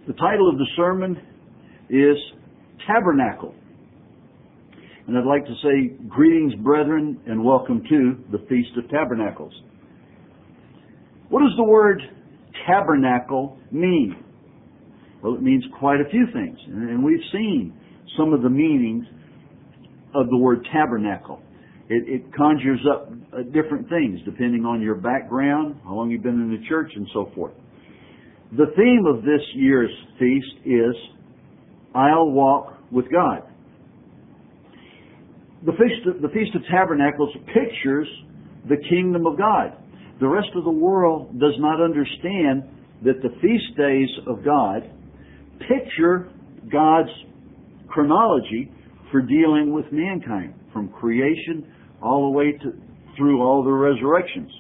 The title of the sermon is Tabernacle. And I'd like to say, greetings, brethren, and welcome to the Feast of Tabernacles. What does the word tabernacle mean? Well, it means quite a few things, and we've seen some of the meanings of the word tabernacle. It conjures up different things depending on your background, how long you've been in the church, and so forth. The theme of this year's feast is I'll Walk with God. The Feast of Tabernacles pictures the kingdom of God. The rest of the world does not understand that the feast days of God picture God's chronology for dealing with mankind, from creation all the way through all the resurrections.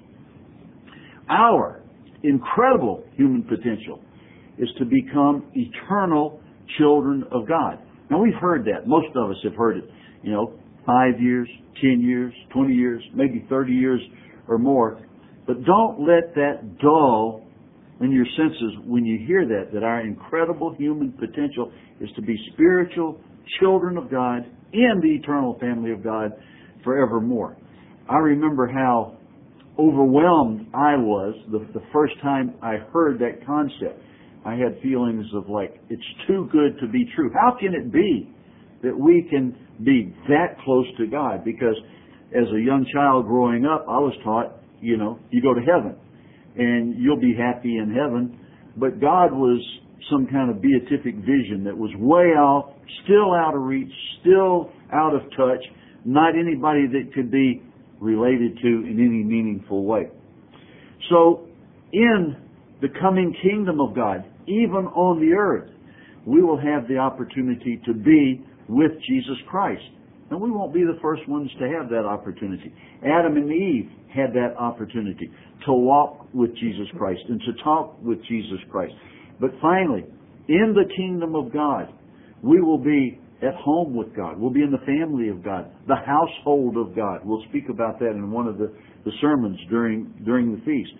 Our incredible human potential is to become eternal children of God. Now, we've heard that. Most of us have heard it. 5 years, 10 years, 20 years, maybe 30 years or more. But don't let that dull in your senses when you hear that our incredible human potential is to be spiritual children of God in the eternal family of God forevermore. I remember how overwhelmed I was the first time I heard that concept. I had feelings of like, it's too good to be true. How can it be that we can be that close to God? Because as a young child growing up, I was taught, you go to heaven and you'll be happy in heaven. But God was some kind of beatific vision that was way off, still out of reach, still out of touch, not anybody that could be related to in any meaningful way. So, in the coming kingdom of God, even on the earth, we will have the opportunity to be with Jesus Christ. And we won't be the first ones to have that opportunity. Adam and Eve had that opportunity to walk with Jesus Christ and to talk with Jesus Christ. But finally, in the kingdom of God, we will be at home with God. We'll be in the family of God, the household of God. We'll speak about that in one of the sermons during the feast.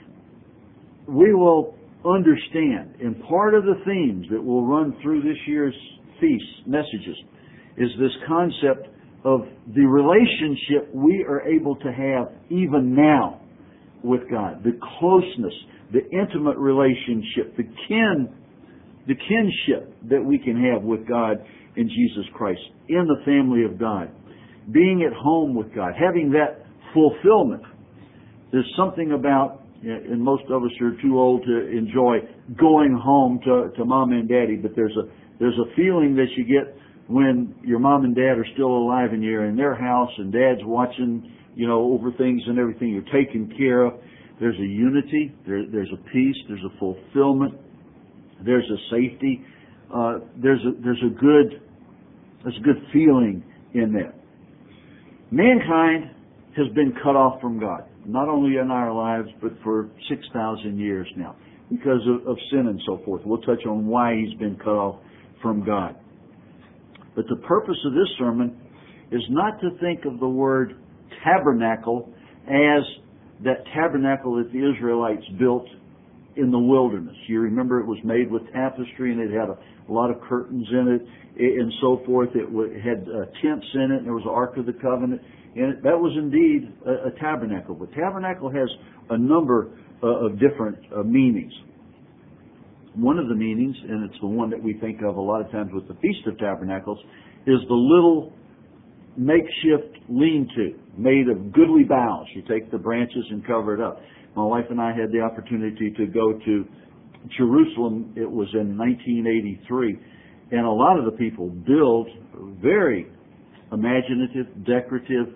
We will understand, and part of the themes that will run through this year's feast messages is this concept of the relationship we are able to have even now with God, the closeness, the intimate relationship, the kinship that we can have with God in Jesus Christ, in the family of God, being at home with God, having that fulfillment. There's something about, and most of us are too old to enjoy going home to mom and daddy, but there's a feeling that you get when your mom and dad are still alive and you're in their house and dad's watching, over things and everything. You're taken care of. There's a unity. There's a peace. There's a fulfillment. There's a safety. There's a good feeling in that. Mankind has been cut off from God, not only in our lives, but for 6,000 years now, because of sin and so forth. We'll touch on why he's been cut off from God. But the purpose of this sermon is not to think of the word tabernacle as that tabernacle that the Israelites built in the wilderness. You remember it was made with tapestry and it had a lot of curtains in it and so forth. It had tents in it and there was the Ark of the Covenant in it. That was indeed a tabernacle. But tabernacle has a number of different meanings. One of the meanings, and it's the one that we think of a lot of times with the Feast of Tabernacles, is the little makeshift lean-to made of goodly boughs. You take the branches and cover it up. My wife and I had the opportunity to go to Jerusalem. It was in 1983. And a lot of the people build very imaginative, decorative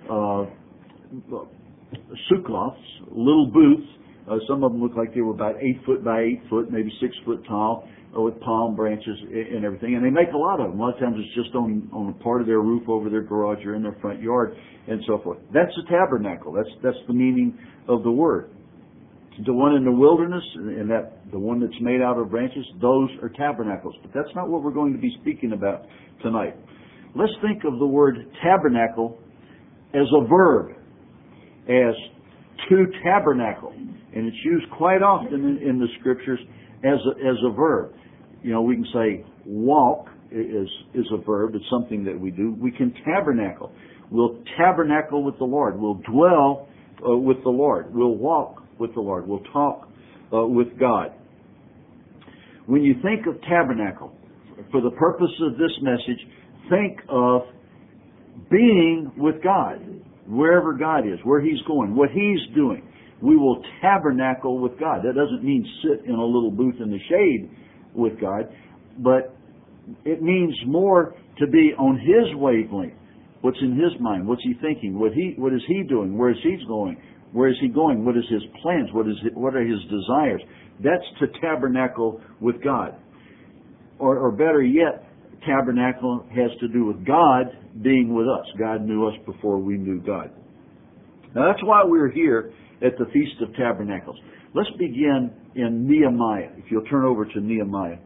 sukkoths, little booths. Some of them look like they were about 8 foot by 8 foot, maybe 6 foot tall, with palm branches and everything. And they make a lot of them. A lot of times it's just on a part of their roof over their garage or in their front yard and so forth. That's a tabernacle. That's the meaning of the word. The one in the wilderness and the one that's made out of branches, those are tabernacles. But that's not what we're going to be speaking about tonight. Let's think of the word tabernacle as a verb, as to tabernacle. And it's used quite often in the Scriptures as a verb. we can say walk is a verb. It's something that we do. We can tabernacle. We'll tabernacle with the Lord. We'll dwell with the Lord. We'll walk with the Lord. We'll talk with God. When you think of tabernacle, for the purpose of this message, think of being with God, wherever God is, where He's going, what He's doing. We will tabernacle with God. That doesn't mean sit in a little booth in the shade with God, but it means more to be on His wavelength. What's in His mind? What's He thinking? What is He doing? Where is He going? Where is He going? What is His plans? What are His desires? That's to tabernacle with God. Or better yet, tabernacle has to do with God being with us. God knew us before we knew God. Now that's why we're here at the Feast of Tabernacles. Let's begin in Nehemiah, if you'll turn over to Nehemiah.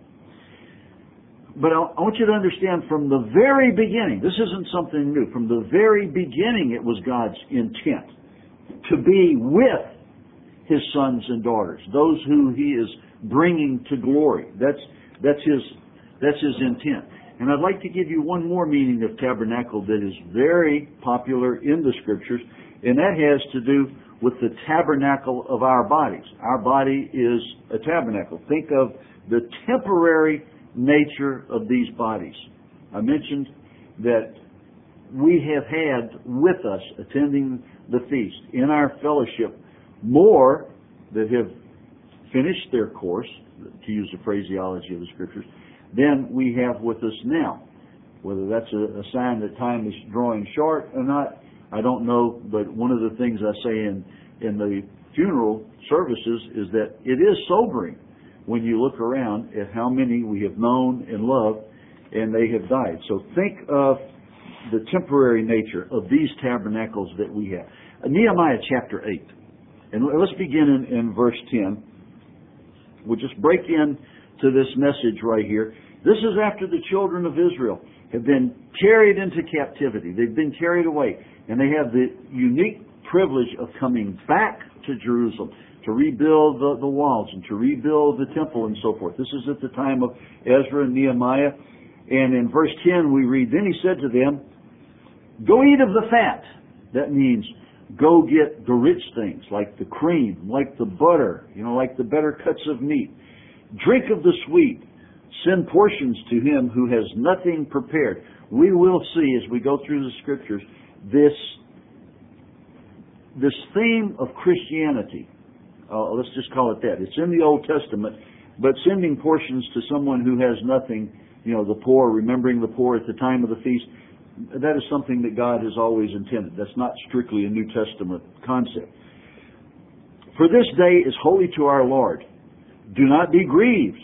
But I want you to understand from the very beginning, this isn't something new. From the very beginning, it was God's intent to be with His sons and daughters, those who He is bringing to glory. That's His intent. And I'd like to give you one more meaning of tabernacle that is very popular in the Scriptures, and that has to do with the tabernacle of our bodies. Our body is a tabernacle. Think of the temporary nature of these bodies. I mentioned that we have had with us, attending the feast, in our fellowship, more that have finished their course, to use the phraseology of the Scriptures, than we have with us now. Whether that's a sign that time is drawing short or not, I don't know, but one of the things I say in the funeral services is that it is sobering when you look around at how many we have known and loved and they have died. So think of the temporary nature of these tabernacles that we have. Nehemiah chapter 8. And let's begin in verse 10. We'll just break in to this message right here. This is after the children of Israel have been carried into captivity. They've been carried away. And they have the unique privilege of coming back to Jerusalem to rebuild the walls and to rebuild the temple and so forth. This is at the time of Ezra and Nehemiah. And in verse 10 we read, "Then he said to them, go eat of the fat." That means go get the rich things, like the cream, like the butter, like the better cuts of meat. Drink of the sweet. Send portions to him who has nothing prepared. We will see as we go through the Scriptures this theme of Christianity. Let's just call it that. It's in the Old Testament, but sending portions to someone who has nothing, the poor, remembering the poor at the time of the feast, that is something that God has always intended. That's not strictly a New Testament concept. "For this day is holy to our Lord. Do not be grieved,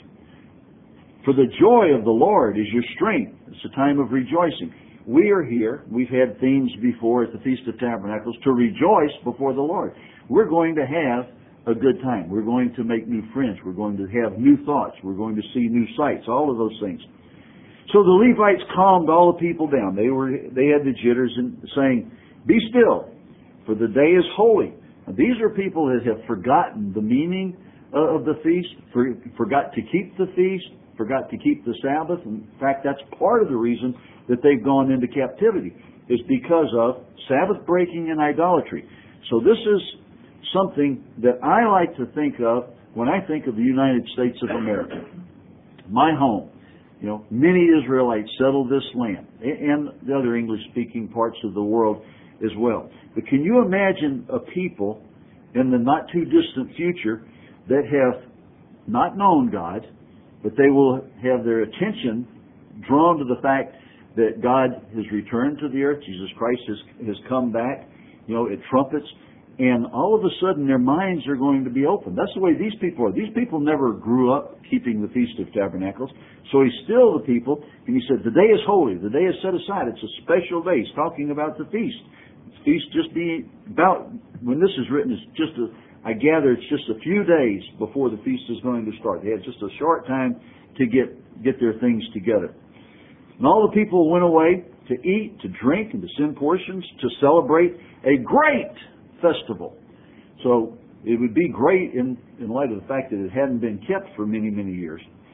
for the joy of the Lord is your strength." It's a time of rejoicing. We are here. We've had themes before at the Feast of Tabernacles to rejoice before the Lord. We're going to have a good time. We're going to make new friends. We're going to have new thoughts. We're going to see new sights, all of those things. So the Levites calmed all the people down. They had the jitters and saying, "Be still, for the day is holy." Now, these are people that have forgotten the meaning of the feast, forgot to keep the feast, forgot to keep the Sabbath. In fact, that's part of the reason that they've gone into captivity, is because of Sabbath breaking and idolatry. So this is something that I like to think of when I think of the United States of America. My home. Many Israelites settled this land, and the other English-speaking parts of the world as well. But can you imagine a people in the not-too-distant future that have not known God, but they will have their attention drawn to the fact that God has returned to the earth, Jesus Christ has come back, it trumpets, and all of a sudden their minds are going to be open. That's the way these people are. These people never grew up keeping the Feast of Tabernacles, so he's still the people, and he said, the day is holy, the day is set aside, it's a special day. He's talking about the feast. The feast just be about, when this is written, I gather it's just a few days before the feast is going to start. They had just a short time to get their things together. And all the people went away to eat, to drink, and to send portions, to celebrate a great festival. So it would be great in light of the fact that it hadn't been kept for many, many years.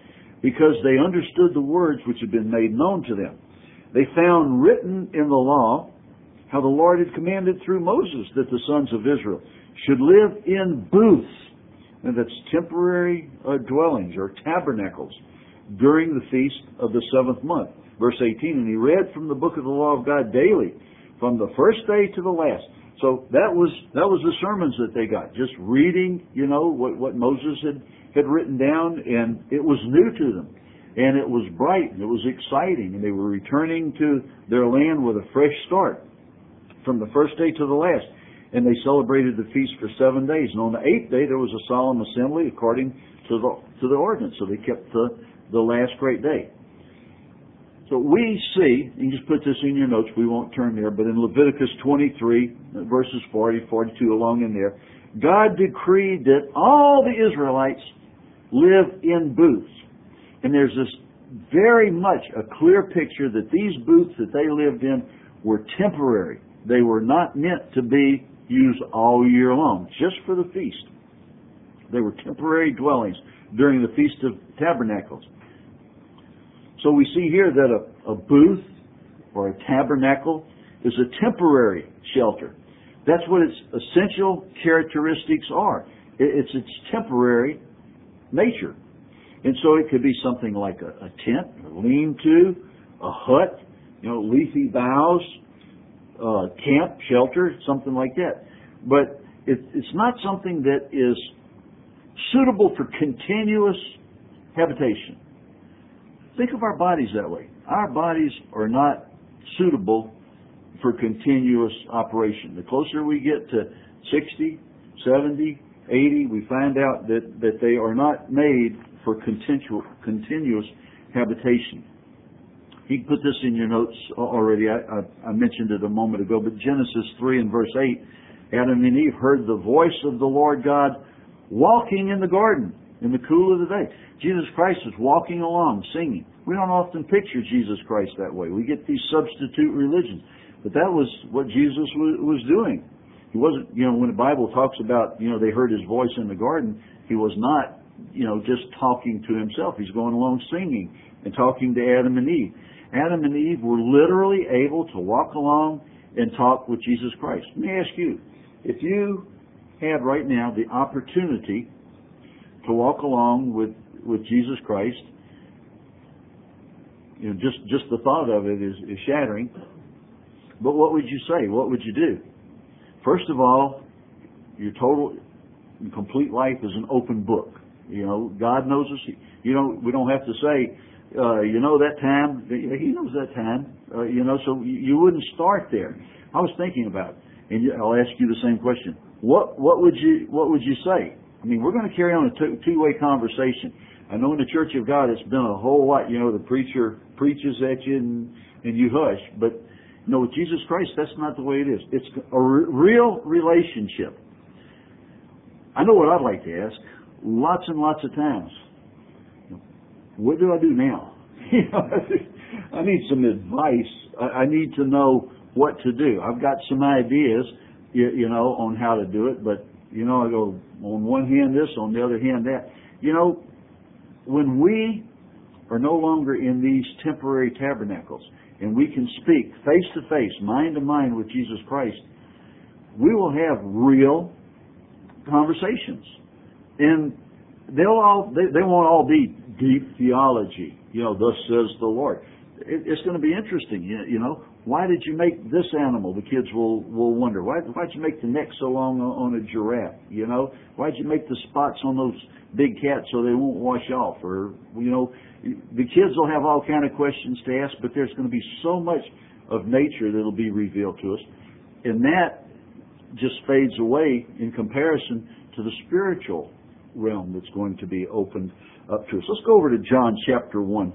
because they understood the words which had been made known to them. They found written in the law how the Lord had commanded through Moses that the sons of Israel should live in booths, and that's temporary dwellings or tabernacles, during the feast of the 7th month. Verse 18, and he read from the book of the law of God daily, from the first day to the last. So that was the sermons that they got, just reading, what Moses had written down, and it was new to them. And it was bright, and it was exciting, and they were returning to their land with a fresh start from the first day to the last. And they celebrated the feast for 7 days. And on the 8th day, there was a solemn assembly according to the ordinance. So they kept the last great day. So we see, you can just put this in your notes, we won't turn there, but in Leviticus 23, verses 40, 42, along in there, God decreed that all the Israelites live in booths. And there's this very much a clear picture that these booths that they lived in were temporary. They were not meant to be used all year long, just for the feast. They were temporary dwellings during the Feast of Tabernacles. So we see here that a booth or a tabernacle is a temporary shelter. That's what its essential characteristics are. It's its temporary nature. And so it could be something like a tent, a lean-to, a hut, leafy boughs, camp, shelter, something like that. But it's not something that is suitable for continuous habitation. Think of our bodies that way. Our bodies are not suitable for continuous operation. The closer we get to 60, 70, 80, we find out that they are not made for continuous habitation. You can put this in your notes already. I mentioned it a moment ago, but Genesis 3 and verse 8, Adam and Eve heard the voice of the Lord God walking in the garden in the cool of the day. Jesus Christ is walking along, singing. We don't often picture Jesus Christ that way. We get these substitute religions. But that was what Jesus was doing. He wasn't, when the Bible talks about, they heard his voice in the garden, he was not, just talking to himself. He's going along singing and talking to Adam and Eve. Adam and Eve were literally able to walk along and talk with Jesus Christ. Let me ask you, if you had right now the opportunity to walk along with Jesus Christ, just the thought of it is shattering. But what would you say? What would you do? First of all, your total and complete life is an open book. God knows us. We don't have to say, that time. He knows that time. So you wouldn't start there. I was thinking about it, and I'll ask you the same question. What would you say? I mean, we're going to carry on a two-way conversation. I know in the Church of God it's been a whole lot. The preacher preaches at you and you hush. But with Jesus Christ, that's not the way it is. It's a real relationship. I know what I'd like to ask lots and lots of times. What do I do now? I need some advice. I need to know what to do. I've got some ideas, on how to do it, but I go on one hand this, on the other hand that. When we are no longer in these temporary tabernacles and we can speak face to face, mind to mind with Jesus Christ, we will have real conversations. And they won't all be deep theology, thus says the Lord. It's going to be interesting, Why did you make this animal? The kids will wonder. Why'd you make the neck so long on a giraffe? Why'd you make the spots on those big cats so they won't wash off? Or, the kids will have all kind of questions to ask, but there's going to be so much of nature that'll be revealed to us. And that just fades away in comparison to the spiritual realm that's going to be opened up to us. Let's go over to John chapter 1.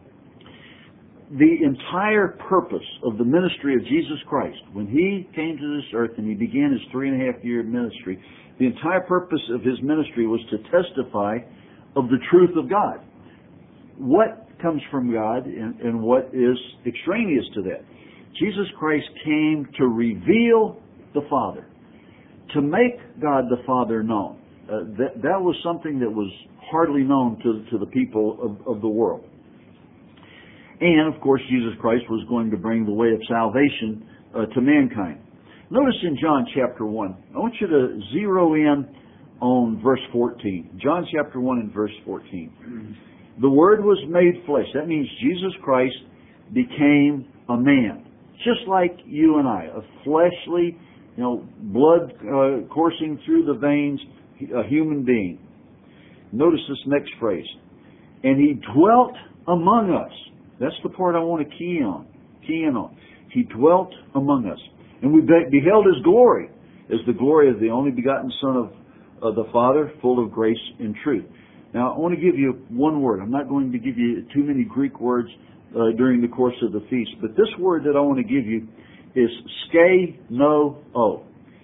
The entire purpose of the ministry of Jesus Christ, when He came to this earth and He began His 3.5-year ministry, the entire purpose of His ministry was to testify of the truth of God. What comes from God and what is extraneous to that. Jesus Christ came to reveal the Father, to make God the Father known. That was something that was hardly known to the people of the world. And, of course, Jesus Christ was going to bring the way of salvation to mankind. Notice in John chapter 1, I want you to zero in on verse 14. John chapter 1 and verse 14. The Word was made flesh. That means Jesus Christ became a man, just like you and I, a fleshly, blood coursing through the veins, a human being. Notice this next phrase. And He dwelt among us. That's the part I want to key in on. He dwelt among us. And we beheld His glory as the glory of the only begotten Son of the Father, full of grace and truth. Now, I want to give you one word. I'm not going to give you too many Greek words during the course of the feast, but this word that I want to give you is skeno-o.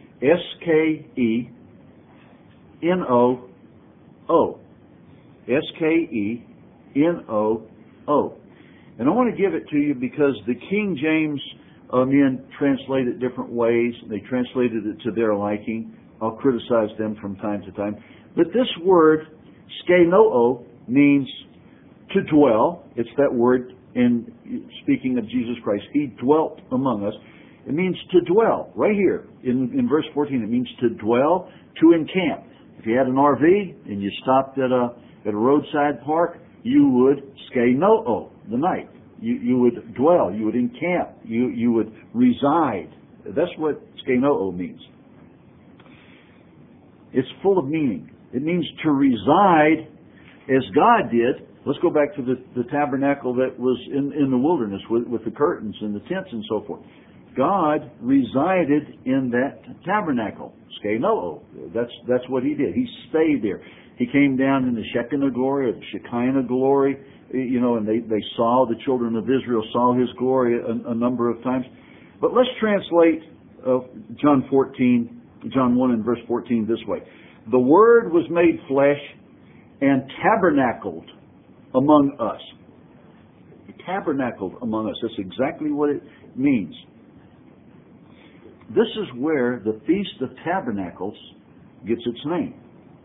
S-K-E-N-O-O. S-K-E-N-O-O. And I want to give it to you because the King James men translate it different ways. They translated it to their liking. I'll criticize them from time to time. But this word, skeno-o, means to dwell. It's that word in speaking of Jesus Christ. He dwelt among us. It means to dwell. Right here in verse 14, it means to dwell, to encamp. If you had an RV and you stopped at a roadside park, you would skeno-o the night. You would dwell. You would encamp. You would reside. That's what skeno-o means. It's full of meaning. It means to reside as God did. Let's go back to the tabernacle that was in the wilderness with the curtains and the tents and so forth. God resided in that tabernacle. Skeno-o. That's what He did. He stayed there. He came down in the Shekinah glory or the Shekinah glory, and they saw, the children of Israel saw His glory a number of times. But let's translate John 1 and verse 14 this way. The Word was made flesh and tabernacled among us. Tabernacled among us. That's exactly what it means. This is where the Feast of Tabernacles gets its name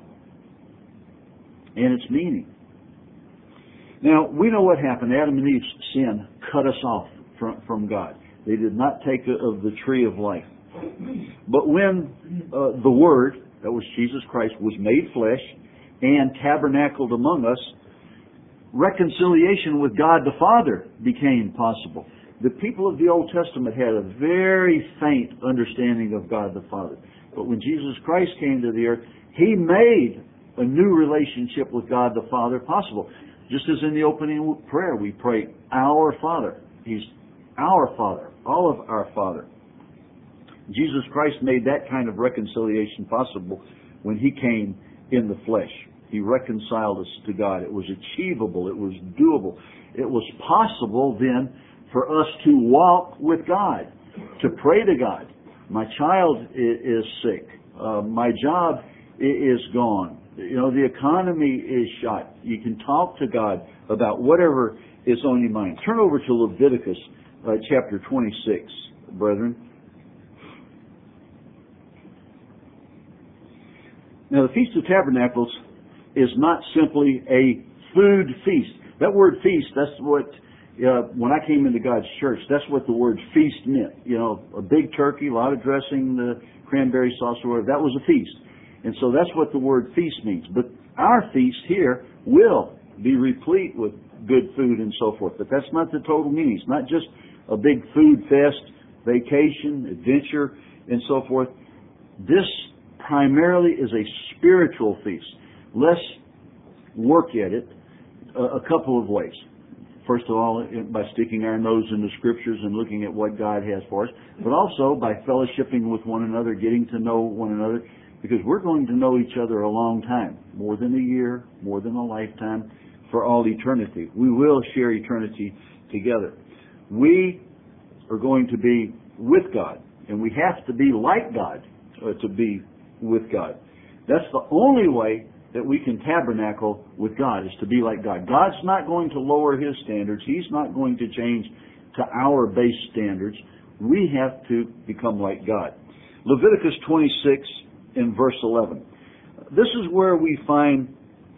and its meaning. Now, we know what happened. Adam and Eve's sin cut us off from God. They did not take of the tree of life. But when the Word, that was Jesus Christ, was made flesh and tabernacled among us, reconciliation with God the Father became possible. The people of the Old Testament had a very faint understanding of God the Father. But when Jesus Christ came to the earth, He made a new relationship with God the Father possible. Just as in the opening prayer, we pray, Our Father. He's our Father, all of our Father. Jesus Christ made that kind of reconciliation possible when He came in the flesh. He reconciled us to God. It was achievable. It was doable. It was possible then for us to walk with God, to pray to God. My child is sick. My job is gone. The economy is shot. You can talk to God about whatever is on your mind. Turn over to Leviticus chapter 26, brethren. Now, the Feast of Tabernacles is not simply a food feast. That word feast, that's what, when I came into God's church, that's what the word feast meant. A big turkey, a lot of dressing, the cranberry sauce or whatever, that was a feast. And so that's what the word feast means. But our feast here will be replete with good food and so forth. But that's not the total meaning. It's not just a big food fest, vacation, adventure, and so forth. This primarily is a spiritual feast. Let's work at it a couple of ways. First of all, by sticking our nose in the Scriptures and looking at what God has for us, but also by fellowshipping with one another, getting to know one another, because we're going to know each other a long time, more than a year, more than a lifetime, for all eternity. We will share eternity together. We are going to be with God, and we have to be like God to be with God. That's the only way that we can tabernacle with God, is to be like God. God's not going to lower His standards. He's not going to change to our base standards. We have to become like God. Leviticus 26 in verse 11. This is where we find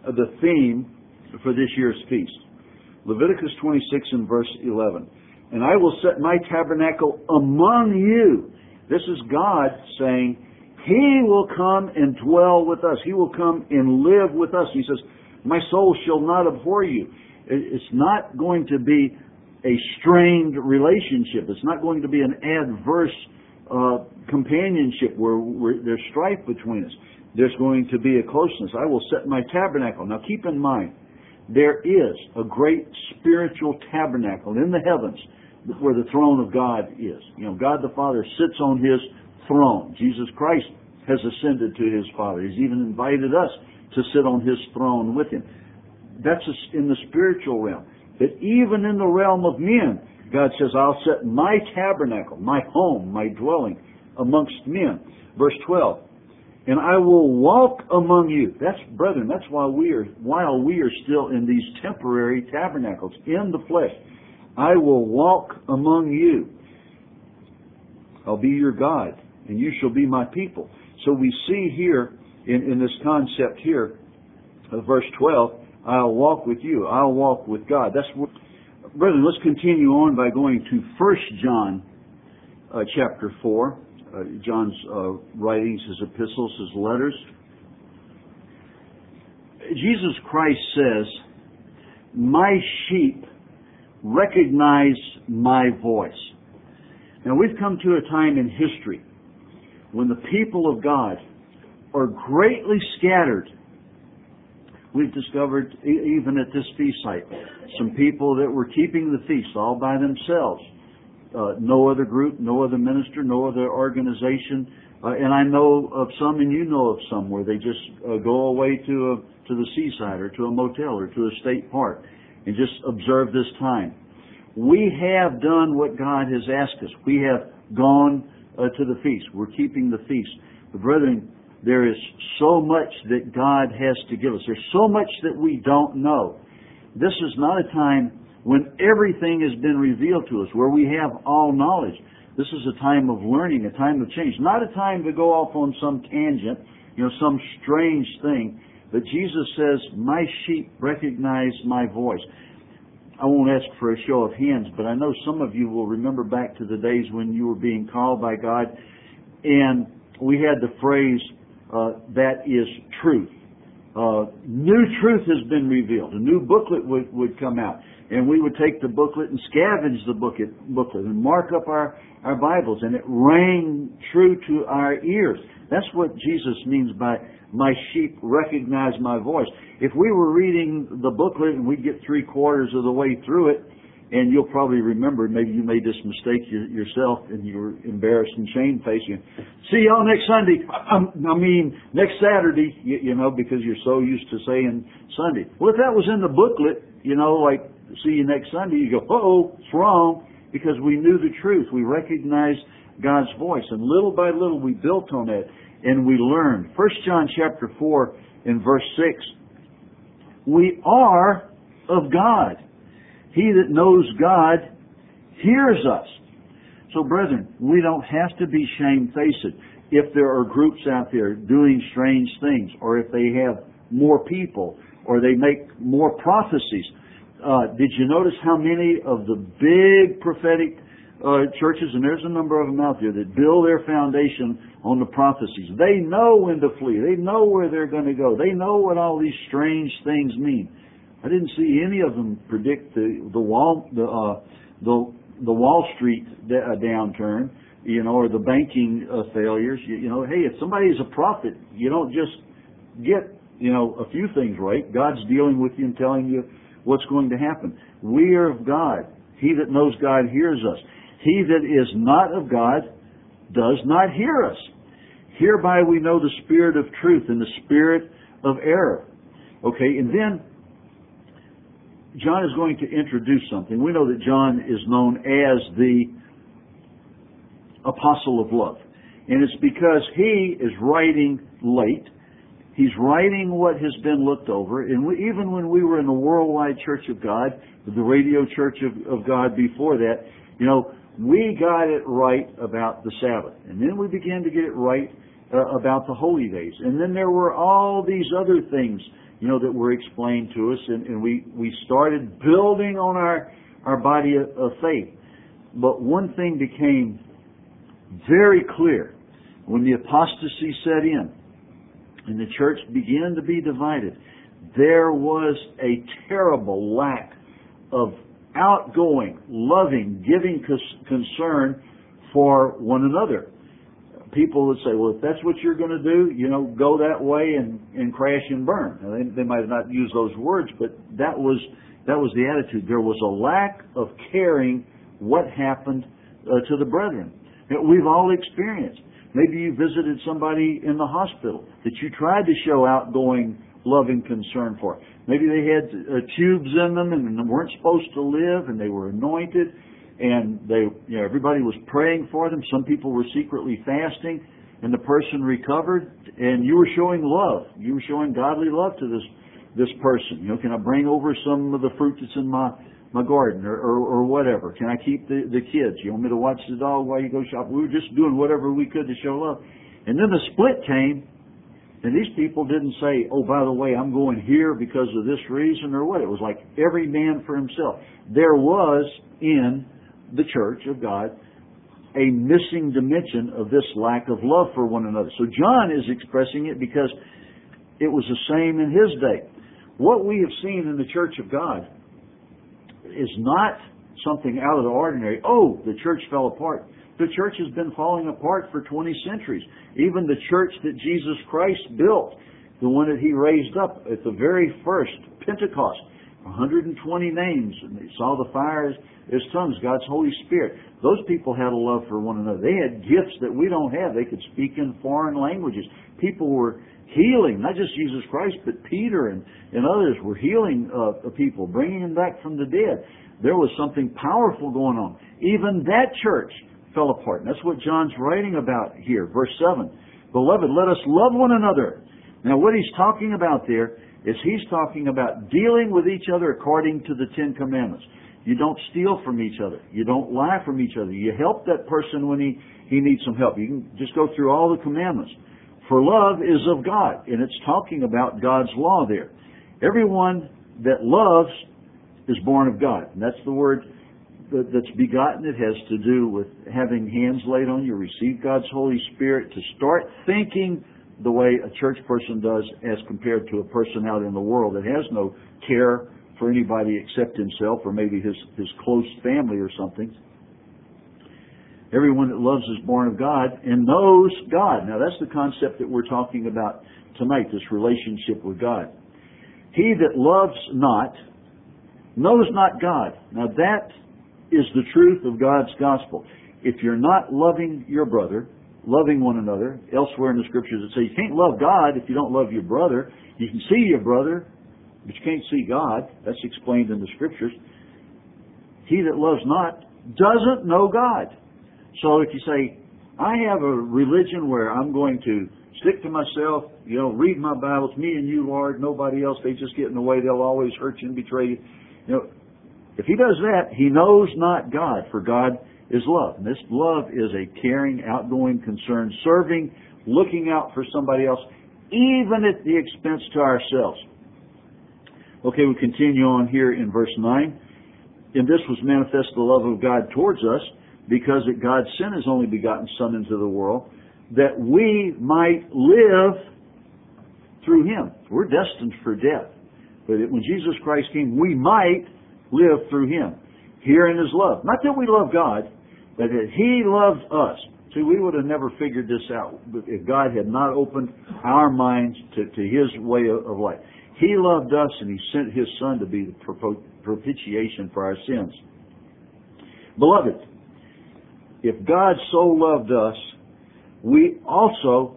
the theme for this year's feast. Leviticus 26 and verse 11. And I will set my tabernacle among you. This is God saying, He will come and dwell with us. He will come and live with us. He says, my soul shall not abhor you. It's not going to be a strained relationship. It's not going to be an adverse companionship where there's strife between us. There's going to be a closeness. I will set my tabernacle. Now keep in mind, there is a great spiritual tabernacle in the heavens where the throne of God is. You know, God the Father sits on His throne. Jesus Christ has ascended to His Father. He's even invited us to sit on His throne with Him. That's in the spiritual realm. But even in the realm of men, God says, I'll set my tabernacle, my home, my dwelling amongst men. Verse 12, and I will walk among you. That's, brethren, that's while we are still in these temporary tabernacles, in the flesh. I will walk among you. I'll be your God, and you shall be my people. So we see here, in this concept here, of verse 12, I'll walk with you. I'll walk with God. That's what, brethren, let's continue on by going to 1 John chapter 4. John's writings, his epistles, his letters. Jesus Christ says, my sheep recognize my voice. Now we've come to a time in history when the people of God are greatly scattered. We've discovered, even at this feast site, some people that were keeping the feast all by themselves. No other group, no other minister, no other organization. And I know of some, and you know of some, where they just go away to the seaside or to a motel or to a state park and just observe this time. We have done what God has asked us. We have gone to the feast. We're keeping the feast. But brethren, there is so much that God has to give us. There's so much that we don't know. This is not a time when everything has been revealed to us, where we have all knowledge. This is a time of learning, a time of change. Not a time to go off on some tangent, some strange thing. But Jesus says, my sheep recognize my voice. I won't ask for a show of hands, but I know some of you will remember back to the days when you were being called by God, and we had the phrase, that is truth. New truth has been revealed. A new booklet would come out. And we would take the booklet and scavenge the booklet and mark up our Bibles. And it rang true to our ears. That's what Jesus means by, my sheep recognize my voice. If we were reading the booklet and we'd get 3/4 of the way through it, and you'll probably remember, maybe you made this mistake yourself and you were embarrassed and shamefaced. See y'all next Sunday. Next Saturday, because you're so used to saying Sunday. Well, if that was in the booklet, like, see you next Sunday, you go, uh-oh, it's wrong, because we knew the truth. We recognized God's voice. And little by little, we built on that and we learned. 1 John chapter 4 in verse 6, we are of God. He that knows God hears us. So, brethren, we don't have to be shamefaced if there are groups out there doing strange things, or if they have more people, or they make more prophecies. Did you notice how many of the big prophetic churches, and there's a number of them out there, that build their foundation on the prophecies? They know when to flee. They know where they're going to go. They know what all these strange things mean. I didn't see any of them predict the Wall Street downturn, or the banking failures. Hey, if somebody's a prophet, you don't just get a few things right. God's dealing with you and telling you what's going to happen. We are of God. He that knows God hears us. He that is not of God does not hear us. Hereby we know the spirit of truth and the spirit of error. Okay, and then John is going to introduce something. We know that John is known as the apostle of love. And it's because he is writing late. He's writing what has been looked over. And even when we were in the Worldwide Church of God, the Radio Church of God before that, we got it right about the Sabbath. And then we began to get it right about the holy days. And then there were all these other things, that were explained to us, and we started building on our body of faith. But one thing became very clear when the apostasy set in and the church began to be divided. There was a terrible lack of outgoing, loving, giving concern for one another. People would say, well, if that's what you're going to do, go that way and crash and burn. Now, they might not use those words, but that was the attitude. There was a lack of caring what happened to the brethren. We've all experienced. Maybe you visited somebody in the hospital that you tried to show outgoing, loving concern for. Maybe they had tubes in them and weren't supposed to live, and they were anointed, and everybody was praying for them. Some people were secretly fasting, and the person recovered, and you were showing love. You were showing godly love to this person. Can I bring over some of the fruit that's in my garden or whatever? Can I keep the kids? You want me to watch the dog while you go shopping? We were just doing whatever we could to show love. And then the split came, and these people didn't say, oh, by the way, I'm going here because of this reason or what. It was like every man for himself. There was in the church of God a missing dimension of this lack of love for one another. So John is expressing it because it was the same in his day. What we have seen in the church of God is not something out of the ordinary. Oh, the church fell apart. The church has been falling apart for 20 centuries. Even the church that Jesus Christ built, the one that He raised up at the very first Pentecost, 120 names, and they saw the fire as tongues, God's Holy Spirit. Those people had a love for one another. They had gifts that we don't have. They could speak in foreign languages. People were healing, not just Jesus Christ, but Peter and others were healing people, bringing them back from the dead. There was something powerful going on. Even that church fell apart. And that's what John's writing about here. Verse 7. Beloved, let us love one another. Now what he's talking about there is he's talking about dealing with each other according to the Ten Commandments. You don't steal from each other. You don't lie from each other. You help that person when he needs some help. You can just go through all the commandments. For love is of God, and it's talking about God's law there. Everyone that loves is born of God. And that's the word that's begotten. It has to do with having hands laid on you, receive God's Holy Spirit, to start thinking the way a church person does as compared to a person out in the world that has no care for anybody except himself or maybe his close family or something. Everyone that loves is born of God and knows God. Now that's the concept that we're talking about tonight, this relationship with God. He that loves not knows not God. Now that is the truth of God's gospel. If you're not loving your brother, loving one another, elsewhere in the scriptures it says you can't love God if you don't love your brother. You can see your brother, but you can't see God. That's explained in the scriptures. He that loves not doesn't know God. So if you say, I have a religion where I'm going to stick to myself, read my Bible, it's me and you, Lord, nobody else, they just get in the way, they'll always hurt you and betray you. If he does that, he knows not God, for God is love. And this love is a caring, outgoing concern, serving, looking out for somebody else, even at the expense to ourselves. Okay, we continue on here in verse 9. In this was manifest the love of God towards us, because that God sent His only begotten Son into the world, that we might live through Him. We're destined for death. But when Jesus Christ came, we might live through Him. Here in His love. Not that we love God, but that He loves us. See, we would have never figured this out if God had not opened our minds to His way of life. He loved us and He sent His Son to be the propitiation for our sins. Beloved, if God so loved us, we ought also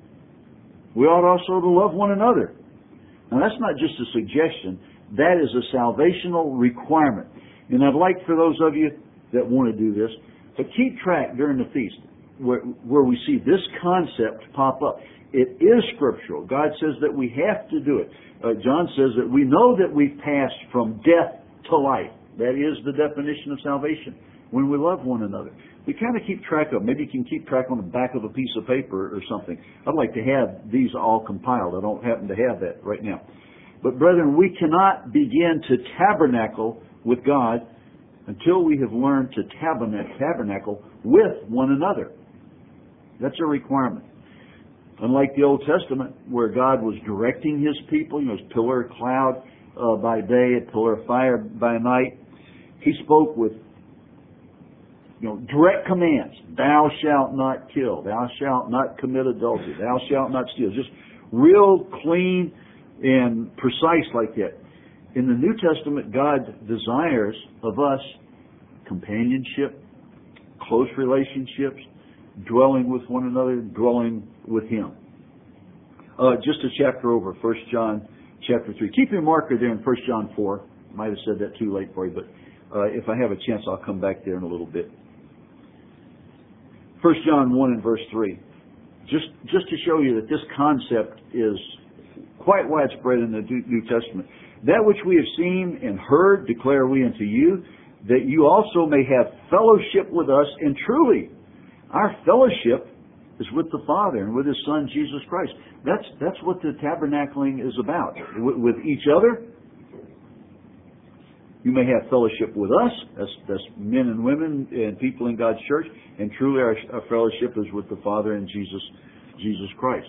to love one another. Now that's not just a suggestion. That is a salvational requirement. And I'd like for those of you that want to do this, to keep track during the feast where we see this concept pop up. It is scriptural. God says that we have to do it. John says that we know that we've passed from death to life. That is the definition of salvation, when we love one another. We kind of keep track of, maybe you can keep track on the back of a piece of paper or something. I'd like to have these all compiled. I don't happen to have that right now. But brethren, we cannot begin to tabernacle with God until we have learned to tabernacle with one another. That's a requirement. Unlike the Old Testament, where God was directing His people, His pillar of cloud by day, a pillar of fire by night, He spoke with direct commands. Thou shalt not kill. Thou shalt not commit adultery. Thou shalt not steal. Just real clean and precise like that. In the New Testament, God desires of us companionship, close relationships, dwelling with one another, dwelling with Him. Just a chapter over, 1 John chapter 3. Keep your marker there in 1 John 4. Might have said that too late for you, but if I have a chance, I'll come back there in a little bit. 1 John 1 and verse 3. Just to show you that this concept is quite widespread in the New Testament. That which we have seen and heard declare we unto you, that you also may have fellowship with us. And truly, our fellowship is with the Father and with His Son, Jesus Christ. That's what the tabernacling is about. With each other. You may have fellowship with us, that's men and women and people in God's church, and truly our fellowship is with the Father and Jesus Christ.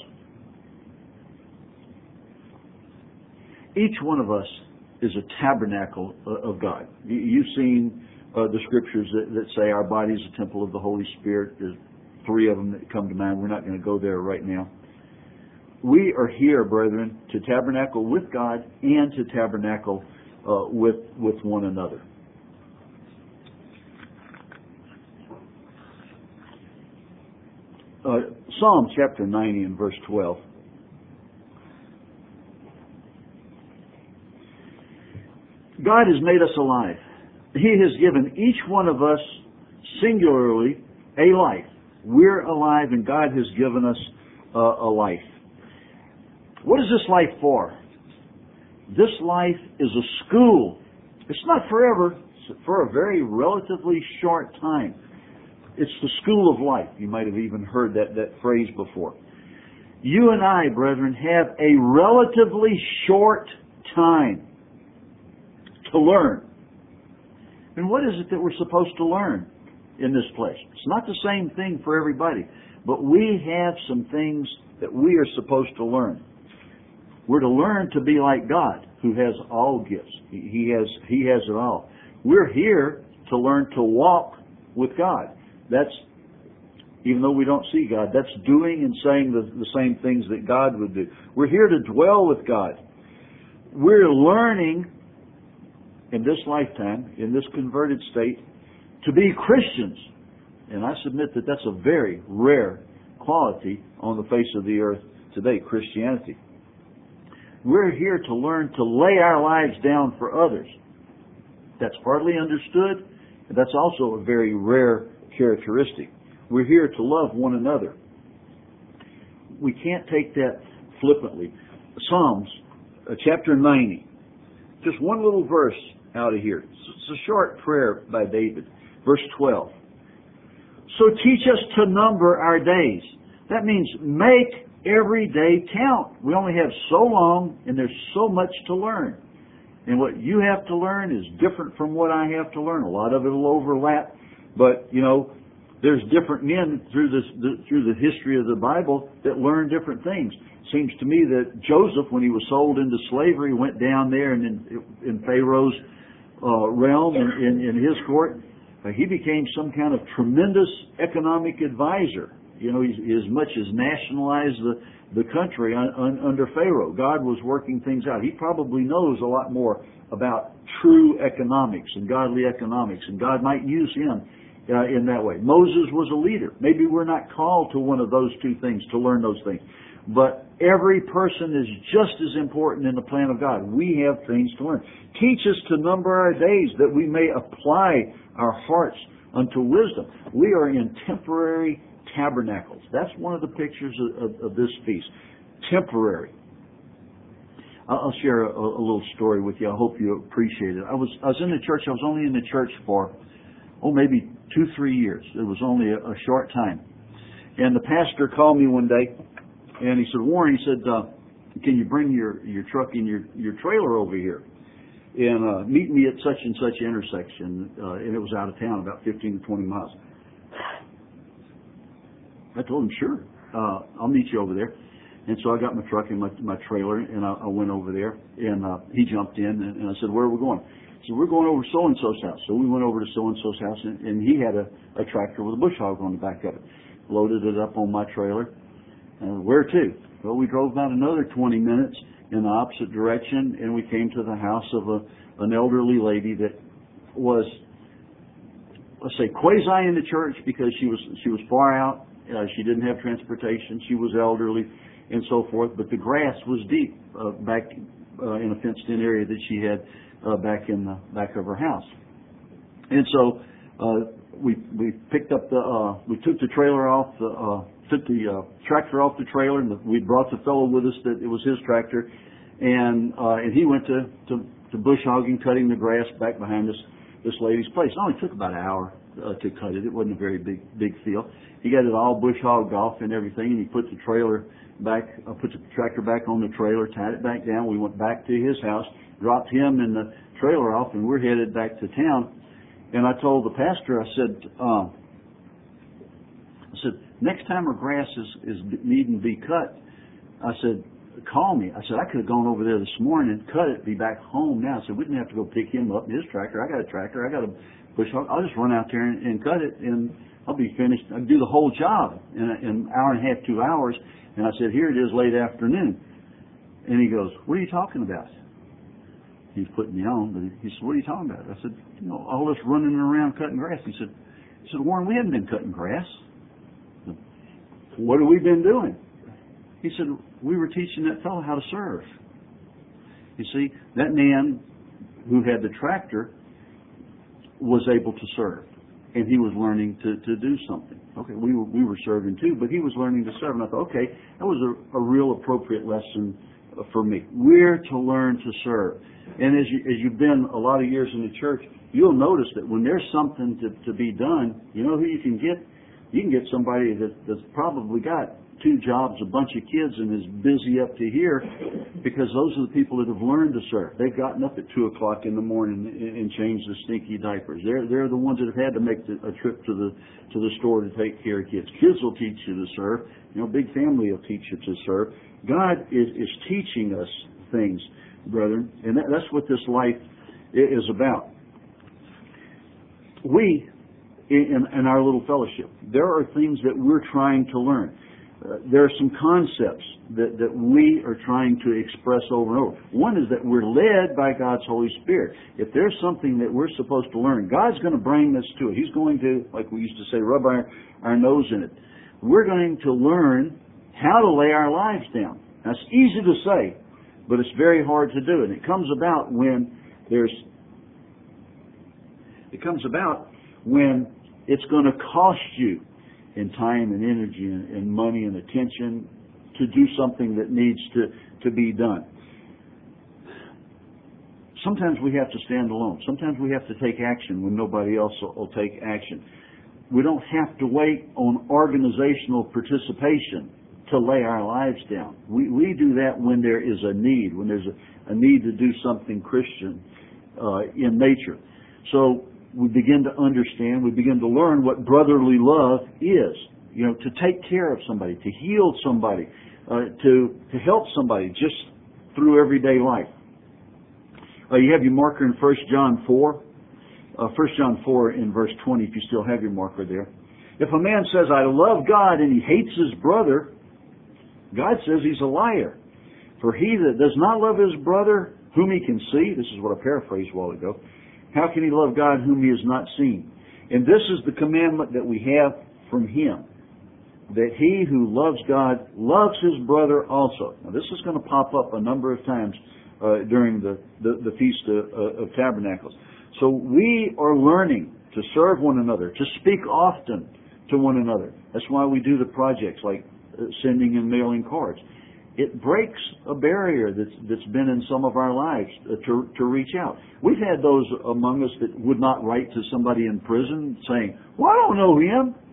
Each one of us is a tabernacle of God. You've seen the scriptures that say our body is a temple of the Holy Spirit. There's 3 of them that come to mind. We're not going to go there right now. We are here, brethren, to tabernacle with God and to tabernacle with one another. Psalm chapter 90 and verse 12. God has made us alive. He has given each one of us singularly a life. We're alive and God has given us a life. What is this life for? This life is a school. It's not forever. It's for a very relatively short time. It's the school of life. You might have even heard that phrase before. You and I, brethren, have a relatively short time to learn. And what is it that we're supposed to learn in this place? It's not the same thing for everybody, but we have some things that we are supposed to learn. We're to learn to be like God, who has all gifts. He has it all. We're here to learn to walk with God. That's, even though we don't see God, that's doing and saying the same things that God would do. We're here to dwell with God. We're learning in this lifetime, in this converted state, to be Christians. And I submit that that's a very rare quality on the face of the earth today, Christianity. We're here to learn to lay our lives down for others. That's hardly understood, and that's also a very rare characteristic. We're here to love one another. We can't take that flippantly. Psalms, chapter 90. Just one little verse out of here. It's a short prayer by David. Verse 12. So teach us to number our days. That means make every day count. We only have so long, and there's so much to learn. And what you have to learn is different from what I have to learn. A lot of it will overlap, but there's different men through the history of the Bible that learn different things. Seems to me that Joseph, when he was sold into slavery, went down there and in Pharaoh's realm, in his court, he became some kind of tremendous economic advisor. He as much as nationalized the country under Pharaoh. God was working things out. He probably knows a lot more about true economics and godly economics, and God might use him in that way. Moses was a leader. Maybe we're not called to one of those two things, to learn those things. But every person is just as important in the plan of God. We have things to learn. Teach us to number our days, that we may apply our hearts unto wisdom. We are in temporary tabernacles. That's one of the pictures of this feast. Temporary. I'll share a little story with you. I hope you appreciate it. I was in the church. I was only in the church for, maybe 2-3 years. It was only a short time. And the pastor called me one day, and he said, Warren, he said, can you bring your truck and your trailer over here and meet me at such and such intersection? And it was out of town, about 15 to 20 miles. I told him, sure, I'll meet you over there. And so I got my truck and my trailer, and I went over there, and he jumped in, and I said, where are we going? He said, we're going over to so-and-so's house. So we went over to so-and-so's house, and he had a tractor with a bush hog on the back of it. Loaded it up on my trailer. Where to? Well, we drove about another 20 minutes in the opposite direction, and we came to the house of an elderly lady that was, let's say, quasi in the church because she was far out. She didn't have transportation. She was elderly and so forth. But the grass was deep back in a fenced-in area that she had back in the back of her house. And so we picked up we took the trailer off took the tractor off the trailer, and we brought the fellow with us that it was his tractor, and he went to bush hogging, cutting the grass back behind this lady's place. It only took about an hour to cut it. It wasn't a very big field. He got it all bush hogged off and everything, and he put the trailer back, put the tractor back on the trailer, tied it back down. We went back to his house, dropped him and the trailer off, and we're headed back to town. And I told the pastor, I said, next time our grass is needing to be cut, I said, call me. I said, I could have gone over there this morning and cut it, be back home now. I said, we didn't have to go pick him up in his tractor. I got a tractor. I got a bush hog. I'll just run out there and cut it, and I'll be finished. I'll do the whole job in an hour and a half, 2 hours. And I said, here it is late afternoon. And he goes, what are you talking about? He's putting me on, but he said, what are you talking about? I said, all this running around cutting grass. He said, Warren, we haven't been cutting grass. What have we been doing? He said, we were teaching that fellow how to serve. You see, that man who had the tractor was able to serve, and he was learning to do something. Okay, we were serving too, but he was learning to serve, and I thought, okay, that was a real appropriate lesson for me. We're to learn to serve. And as you've been a lot of years in the church, you'll notice that when there's something to be done, you know who you can get? You can get somebody that's probably got 2 jobs, a bunch of kids, and is busy up to here, because those are the people that have learned to serve. They've gotten up at 2 o'clock in the morning and changed the stinky diapers. They're the ones that have had to make a trip to the store to take care of kids. Kids will teach you to serve. Big family will teach you to serve. God is teaching us things, brethren, and that's what this life is about. We, in our little fellowship, there are things that we're trying to learn. There are some concepts that we are trying to express over and over. One is that we're led by God's Holy Spirit. If there's something that we're supposed to learn, God's going to bring us to it. He's going to, like we used to say, rub our nose in it. We're going to learn how to lay our lives down. That's easy to say, but it's very hard to do. And it comes about when it's going to cost you in time and energy and money and attention to do something that needs to be done. Sometimes we have to stand alone. Sometimes we have to take action when nobody else will take action. We don't have to wait on organizational participation to lay our lives down. We do that when there is a need, when there's a need to do something Christian in nature. So we begin to understand, we begin to learn what brotherly love is. To take care of somebody, to heal somebody, to help somebody just through everyday life. You have your marker in 1 John 4. 1 John 4 in verse 20, if you still have your marker there. If a man says, I love God, and he hates his brother, God says he's a liar. For he that does not love his brother, whom he can see, this is what I paraphrased a while ago, how can he love God whom he has not seen? And this is the commandment that we have from him, that he who loves God loves his brother also. Now this is going to pop up a number of times during the Feast of Tabernacles. So we are learning to serve one another, to speak often to one another. That's why we do the projects like sending and mailing cards. It breaks a barrier that's been in some of our lives to reach out. We've had those among us that would not write to somebody in prison saying, well, I don't know him.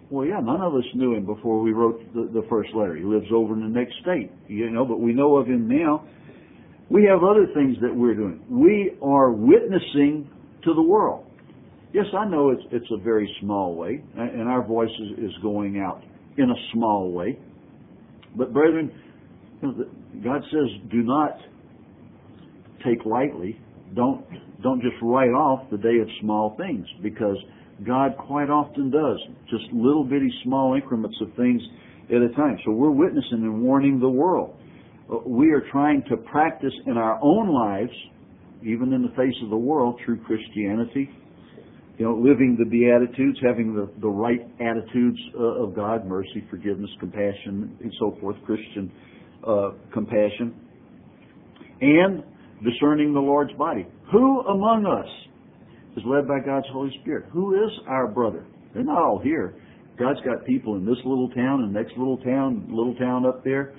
Well, yeah, none of us knew him before we wrote the first letter. He lives over in the next state, but we know of him now. We have other things that we're doing. We are witnessing to the world. Yes, I know it's a very small way, and our voice is going out in a small way. But brethren, God says, do not take lightly. Don't just write off the day of small things, because God quite often does just little bitty small increments of things at a time. So we're witnessing and warning the world. We are trying to practice in our own lives, even in the face of the world, true Christianity. Living the Beatitudes, having the right attitudes of God, mercy, forgiveness, compassion, and so forth, Christian compassion, and discerning the Lord's body. Who among us is led by God's Holy Spirit? Who is our brother? They're not all here. God's got people in this little town and next little town up there.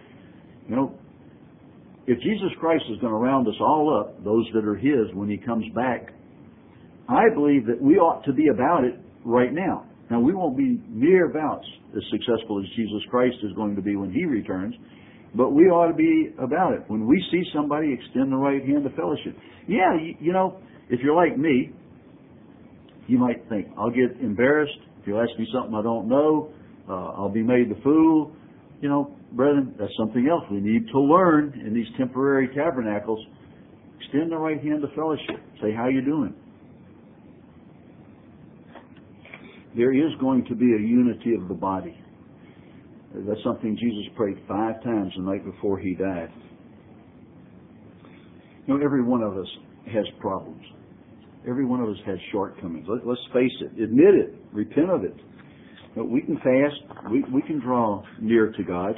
If Jesus Christ is going to round us all up, those that are His, when He comes back, I believe that we ought to be about it right now. Now, we won't be near about as successful as Jesus Christ is going to be when He returns, but we ought to be about it. When we see somebody, extend the right hand of fellowship. Yeah, if you're like me, you might think, I'll get embarrassed. If you ask me something I don't know, I'll be made the fool. Brethren, that's something else we need to learn in these temporary tabernacles. Extend the right hand of fellowship. Say, how you doing? There is going to be a unity of the body. That's something Jesus prayed 5 times the night before He died. Every one of us has problems. Every one of us has shortcomings. Let's face it. Admit it. Repent of it. We can fast. We can draw near to God.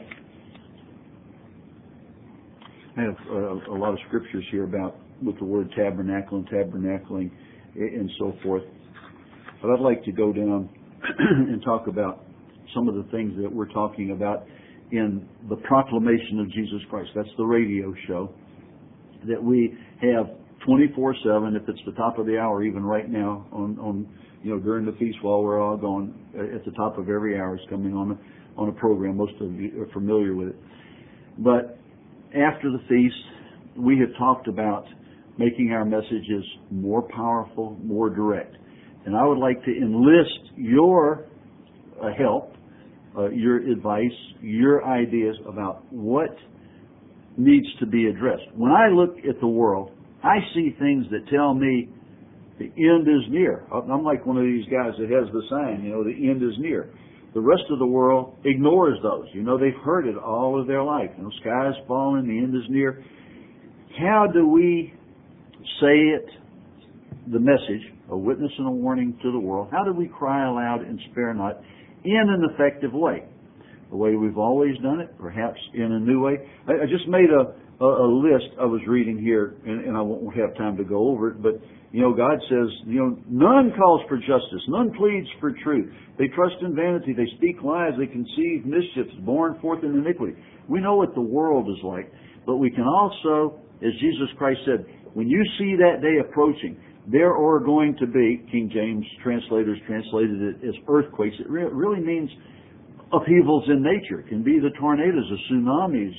I have a lot of scriptures here about with the word tabernacle and tabernacling and so forth. But I'd like to go down and talk about some of the things that we're talking about in the proclamation of Jesus Christ. That's the radio show that we have 24/7. If it's the top of the hour, even right now, on during the feast while we're all going, at the top of every hour is coming on a program. Most of you are familiar with it. But after the feast, we have talked about making our messages more powerful, more direct. And I would like to enlist your help, your advice, your ideas about what needs to be addressed. When I look at the world, I see things that tell me the end is near. I'm like one of these guys that has the sign, the end is near. The rest of the world ignores those. They've heard it all of their life. Sky is falling, the end is near. How do we say it, the message, a witness and a warning to the world? How do we cry aloud and spare not in an effective way? The way we've always done it, perhaps in a new way. I just made a list I was reading here, and I won't have time to go over it, but God says, none calls for justice, none pleads for truth. They trust in vanity, they speak lies, they conceive mischiefs, born forth in iniquity. We know what the world is like, but we can also, as Jesus Christ said, when you see that day approaching, there are going to be, King James translators translated it as earthquakes. It really means upheavals in nature. It can be the tornadoes, the tsunamis,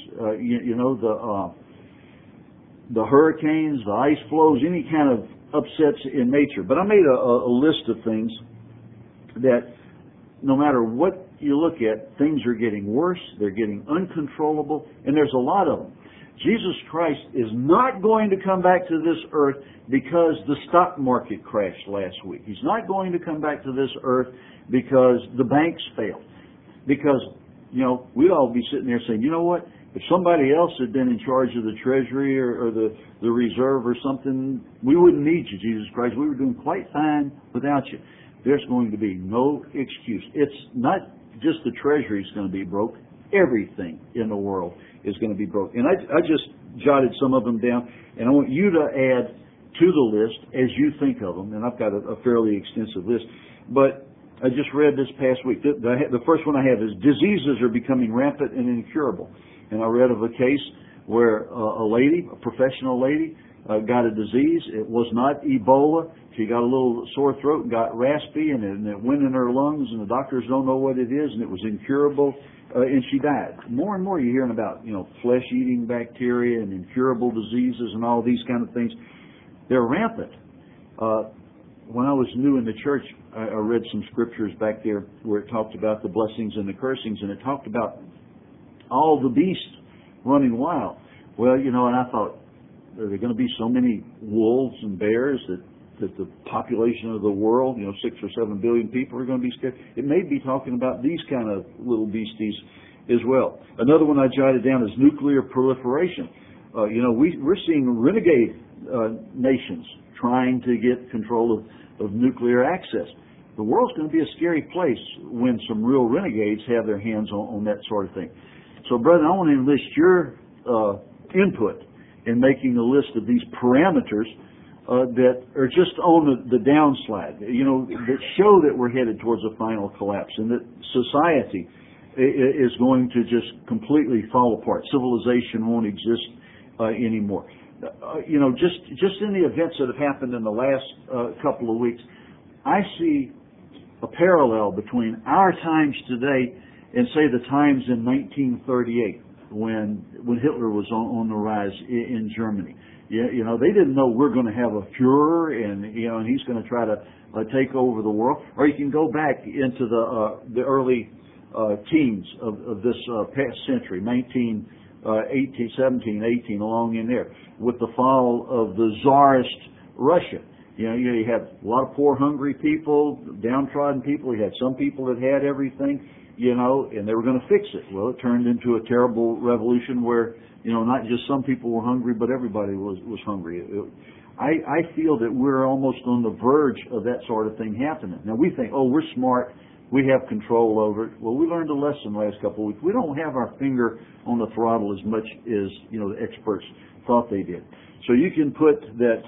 the hurricanes, the ice flows, any kind of upsets in nature. But I made a list of things that no matter what you look at, things are getting worse, they're getting uncontrollable, and there's a lot of them. Jesus Christ is not going to come back to this earth because the stock market crashed last week. He's not going to come back to this earth because the banks failed. Because, we'd all be sitting there saying, you know what? If somebody else had been in charge of the Treasury or the Reserve or something, we wouldn't need you, Jesus Christ. We were doing quite fine without you. There's going to be no excuse. It's not just the Treasury is going to be broke. Everything in the world is going to be broke. And I just jotted some of them down, and I want you to add to the list as you think of them. And I've got a fairly extensive list. But I just read this past week. The first one I have is diseases are becoming rampant and incurable. And I read of a case where a lady, a professional lady, got a disease. It was not Ebola. She got a little sore throat and got raspy, and it went in her lungs, and the doctors don't know what it is, and it was incurable, and she died. More and more you're hearing about, flesh-eating bacteria and incurable diseases and all these kind of things. They're rampant. When I was new in the church, I read some scriptures back there where it talked about the blessings and the cursings, and it talked about all the beasts running wild. Well, and I thought, are there going to be so many wolves and bears that the population of the world, 6 or 7 billion people are going to be scared? It may be talking about these kind of little beasties as well. Another one I jotted down is nuclear proliferation. We're seeing renegade nations trying to get control of nuclear access. The world's going to be a scary place when some real renegades have their hands on that sort of thing. So, brother, I want to enlist your input in making a list of these parameters that are just on the downslide, that show that we're headed towards a final collapse and that society is going to just completely fall apart. Civilization won't exist anymore. Just in the events that have happened in the last couple of weeks, I see a parallel between our times today and, say, the times in 1938 when Hitler was on the rise in Germany. They didn't know we're going to have a Fuhrer and he's going to try to take over the world. Or you can go back into the early teens of this past century, 1918, 17, 18, along in there, with the fall of the Tsarist Russia. You had a lot of poor, hungry people, downtrodden people. You had some people that had everything, and they were going to fix it. Well, it turned into a terrible revolution where, not just some people were hungry, but everybody was hungry. I feel that we're almost on the verge of that sort of thing happening. Now, we think, we're smart. We have control over it. Well, we learned a lesson the last couple of weeks. We don't have our finger on the throttle as much as, the experts thought they did. So you can put that,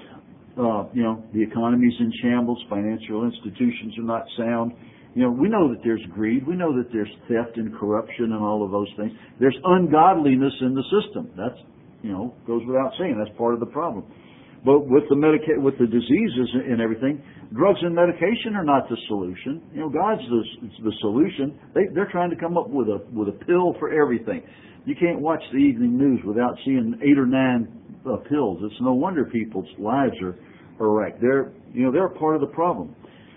the economy's in shambles, financial institutions are not sound. We know that there's greed. We know that there's theft and corruption and all of those things. There's ungodliness in the system. That's, goes without saying. That's part of the problem. But with the diseases and everything, drugs and medication are not the solution. God's the solution. They're trying to come up with a pill for everything. You can't watch the evening news without seeing 8 or 9 pills. It's no wonder people's lives are wrecked. They're a part of the problem.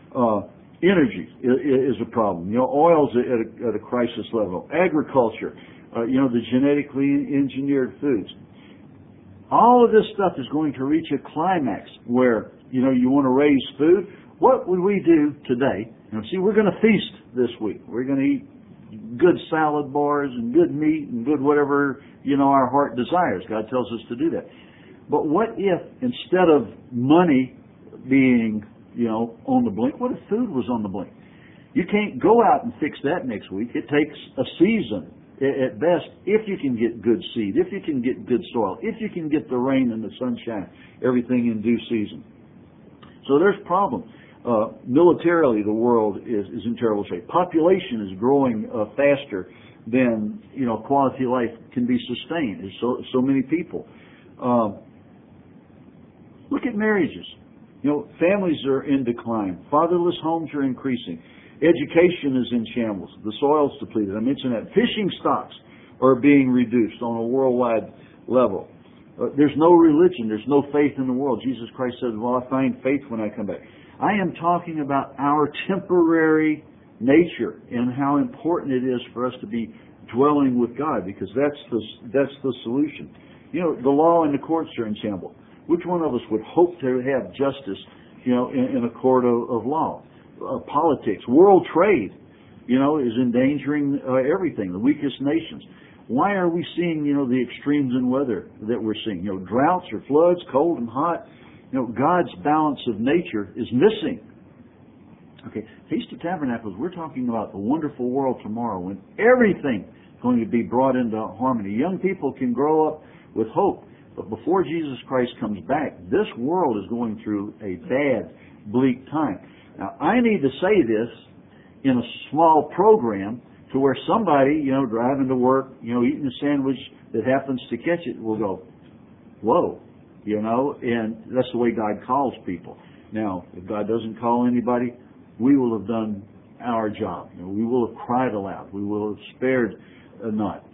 Energy is a problem. Oil's at a crisis level. Agriculture, the genetically engineered foods. All of this stuff is going to reach a climax where, you want to raise food. What would we do today? We're going to feast this week. We're going to eat good salad bars and good meat and good whatever, our heart desires. God tells us to do that. But what if instead of money being, on the blink, what if food was on the blink? You can't go out and fix that next week. It takes a season at best, if you can get good seed, if you can get good soil, if you can get the rain and the sunshine, everything in due season. So there's problems. Militarily, the world is in terrible shape. Population is growing faster than quality of life can be sustained. There's so many people. Look at marriages. Families are in decline. Fatherless homes are increasing. Education is in shambles. The soil's depleted. I mentioned that. Fishing stocks are being reduced on a worldwide level. There's no religion. There's no faith in the world. Jesus Christ said, well, I find faith when I come back. I am talking about our temporary nature and how important it is for us to be dwelling with God, because that's the solution. The law and the courts are in shambles. Which one of us would hope to have justice, in a court of law? Politics, world trade, is endangering everything, the weakest nations. Why are we seeing, the extremes in weather that we're seeing? Droughts or floods, cold and hot. God's balance of nature is missing. Okay, Feast of Tabernacles, we're talking about the wonderful world tomorrow when everything is going to be brought into harmony. Young people can grow up with hope. But before Jesus Christ comes back, this world is going through a bad, bleak time. Now, I need to say this in a small program to where somebody, driving to work, eating a sandwich that happens to catch it will go, whoa, you know, and that's the way God calls people. Now, if God doesn't call anybody, we will have done our job. You know, we will have cried aloud. We will have spared not.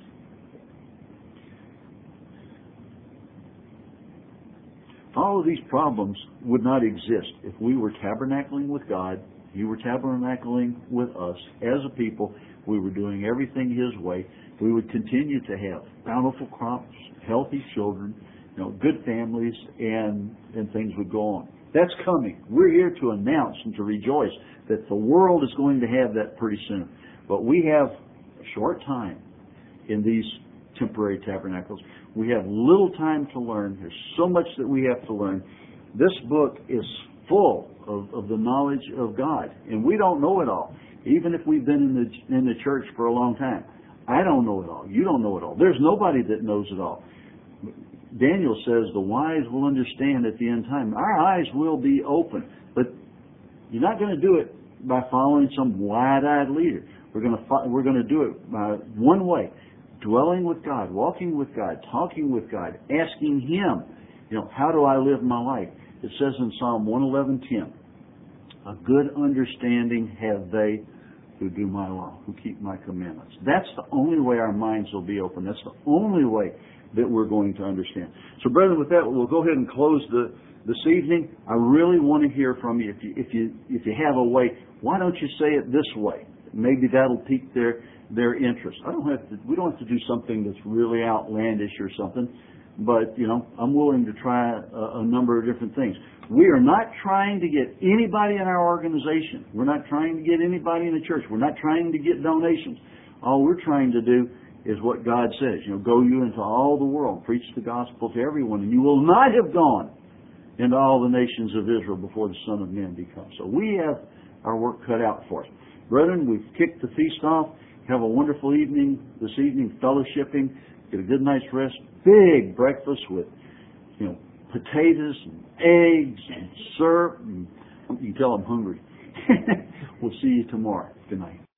All of these problems would not exist if we were tabernacling with God, He were tabernacling with us as a people. We were doing everything His way. We would continue to have bountiful crops, healthy children, you know, good families, and things would go on. That's coming. We're here to announce and to rejoice that the world is going to have that pretty soon. But we have a short time in these temporary tabernacles. We have little time to learn. There's so much that we have to learn. This book is full of the knowledge of God, and we don't know it all. Even if we've been in the church for a long time, I don't know it all. You don't know it all. There's nobody that knows it all. Daniel says the wise will understand at the end time. Our eyes will be open, but you're not going to do it by following some wide-eyed leader. We're going to do it by one way: dwelling with God, walking with God, talking with God, asking Him, you know, how do I live my life? It says in Psalm 111:10, a good understanding have they who do my law, who keep my commandments. That's the only way our minds will be open. That's the only way that we're going to understand. So, brethren, with that, we'll go ahead and close this evening. I really want to hear from you. If you have a way, why don't you say it this way? Maybe that'll pique their interest. We don't have to do something that's really outlandish or something, but you know, I'm willing to try a number of different things. We are not trying to get anybody in our organization. We're not trying to get anybody in the church. We're not trying to get donations. All we're trying to do is what God says. You know, go you into all the world, preach the gospel to everyone, and you will not have gone into all the nations of Israel before the Son of Man becomes. So we have our work cut out for us. Brethren, we've kicked the feast off. Have a wonderful evening this evening, fellowshipping. Get a good night's rest. Big breakfast with, you know, potatoes and eggs and syrup. And you can tell I'm hungry. We'll see you tomorrow. Good night.